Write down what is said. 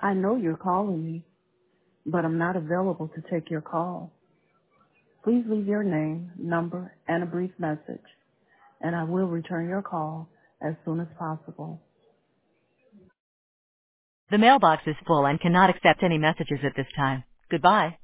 I know you're calling me, but I'm not available to take your call. Please leave your name, number, and a brief message, and I will return your call as soon as possible. The mailbox is full and cannot accept any messages at this time. Goodbye.